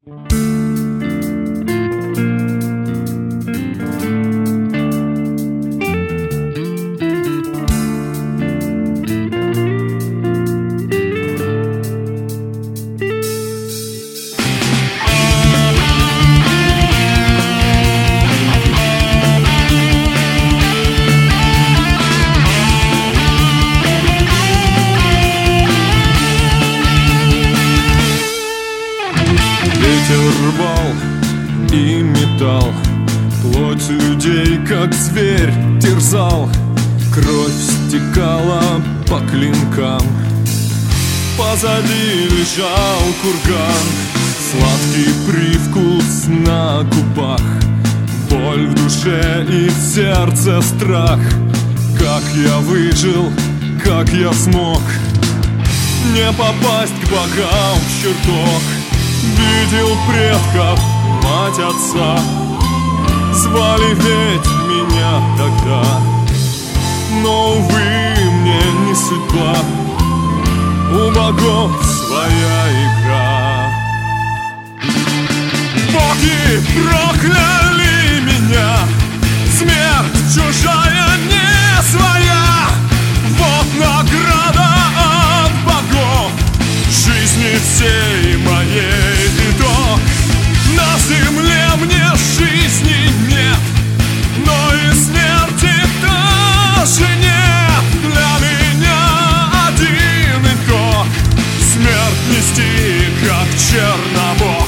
Рвал и метал, плоть людей, как зверь, терзал. Кровь стекала по клинкам, позади лежал курган. Сладкий привкус на губах, боль в душе и в сердце страх. Как я выжил, как я смог не попасть к богам в чертог. Видел предков, мать отца, звали ведь меня тогда. Но, увы, мне не судьба, у богов своя игра. Боги прокляли меня, смерть чужая, не своя. Вот награда от богов жизни всей моей итог. На земле мне жизни нет, но и смерти тоже нет. Для меня один итог — смерть нести, как Чернобог.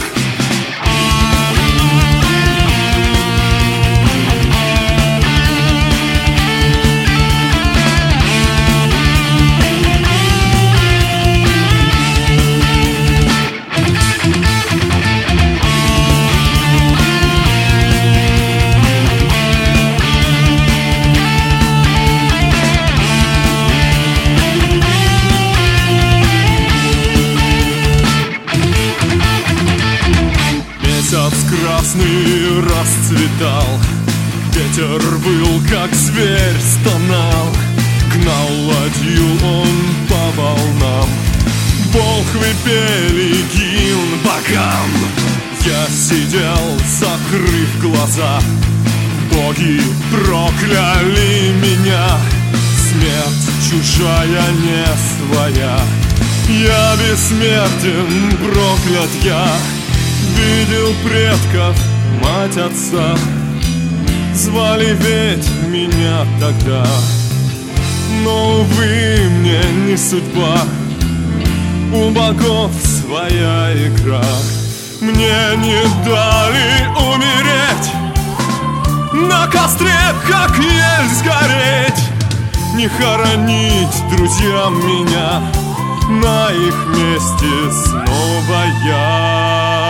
Красный расцветал, ветер выл, как зверь стонал. Гнал ладью он по волнам, волхвы пели гимн богам. Я сидел, закрыв глаза, боги прокляли меня. Смерть чужая, не своя, я бессмертен, проклят я. Видел предков, мать отца, звали ведь меня тогда. Но, увы, мне не судьба, у богов своя игра. Мне не дали умереть, на костре, как ель, сгореть. Не хоронить друзьям меня, на их месте снова я.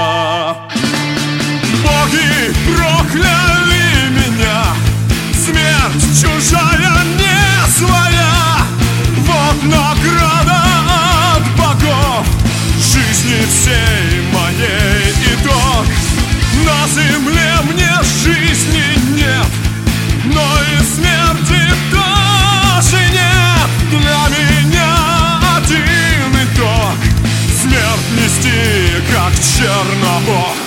Боги прокляли меня, смерть чужая, не своя. Вот награда от богов жизни всей моей итог. На земле мне жизни нет, но и смерти тоже нет. Для меня один итог — смерть нести, как Чернобог.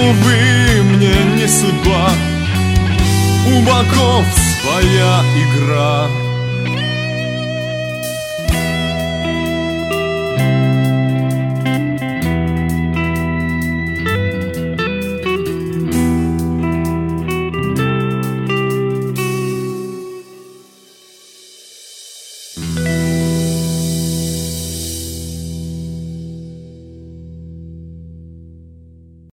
увы, мне не судьба. У богов своя игра.